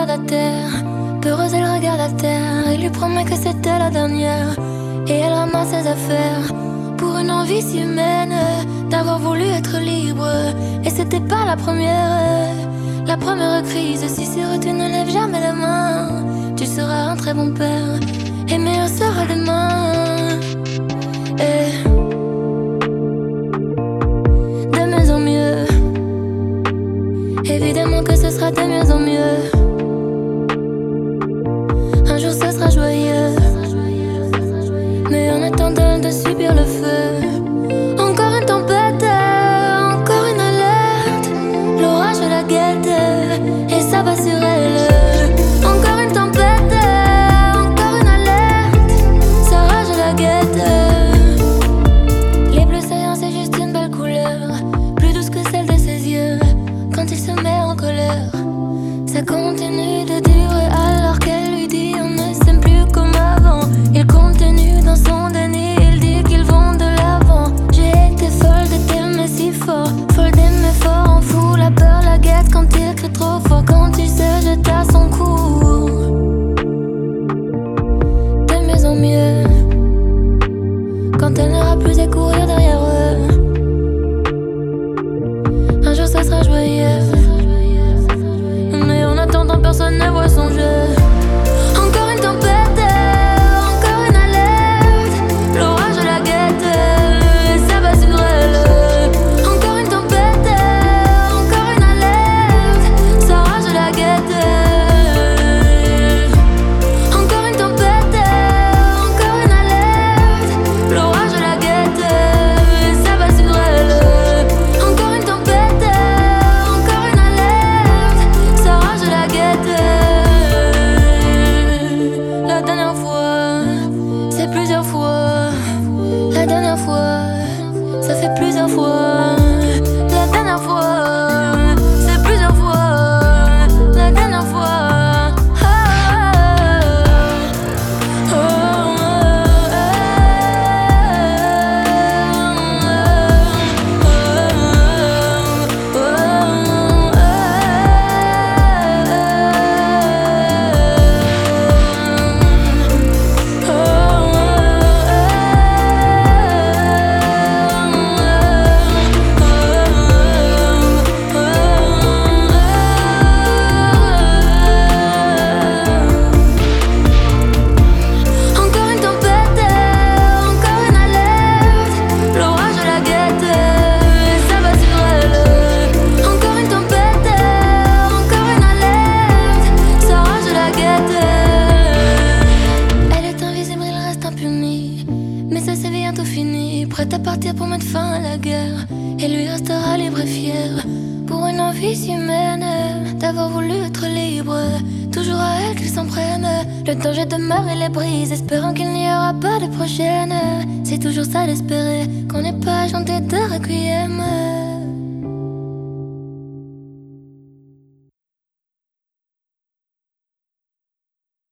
regarde à terre. Peureuse, elle regarde à terre. Il lui promet que c'était la dernière. Et elle ramasse ses affaires pour une envie si humaine d'avoir voulu être libre. Et c'était pas la première. La première crise, si c'est vrai, tu ne lèves jamais la main. Tu seras un très bon père et meilleur sera demain. Et de mieux en mieux, évidemment que ce sera de mieux en mieux. Un jour ce sera joyeux, mais en attendant de subir le feu. Encore une tempête, encore une alerte. L'orage la guette et ça va sur elle. Encore une tempête, encore une alerte. Ça rage la guette. Les bleus saillants c'est juste une belle couleur, plus douce que celle de ses yeux. Quand il se met en colère, ça continue de durer alors qu'elle lui dit on ne s'aime plus comme avant. Il continue dans son déni, il dit qu'ils vont de l'avant. J'ai été folle de t'aimer si fort, folle d'aimer fort, en fou la peur, la guette quand il crie trop fort, quand il se jette à son cou. De mieux en mieux, quand elle n'aura plus à courir derrière eux. Un jour ça sera joyeux, mais en attendant personne ne voit son jeu. Encore une tempête, encore une alerte. L'orage la guette et ça va sur elle. Encore une tempête, encore une alerte. Ça rage la guette. Encore une tempête, encore une alerte. L'orage la guette et ça va sur elle. Encore une tempête, encore une alerte. Ça rage la guette. La dernière fois, c'est plusieurs fois. La dernière fois, ça fait plusieurs fois. La dernière fois, c'est plusieurs fois. La dernière fois. Encore une tempête, encore une alerte. L'orage la guette et ça va sur elle. Encore une tempête, encore une alerte. Ça rage la guette. Elle est invisible, il reste impuni, mais ça c'est bientôt fini. Prête à partir pour mettre fin à la guerre, et lui restera libre et fier. Pour une envie si humaine d'avoir voulu être libre, toujours à elle qu'il s'en prenne. Le danger demeure et les brise, espérant qu'il n'y aura pas de prochaine. C'est toujours ça d'espérer qu'on n'est pas chanté de requiem.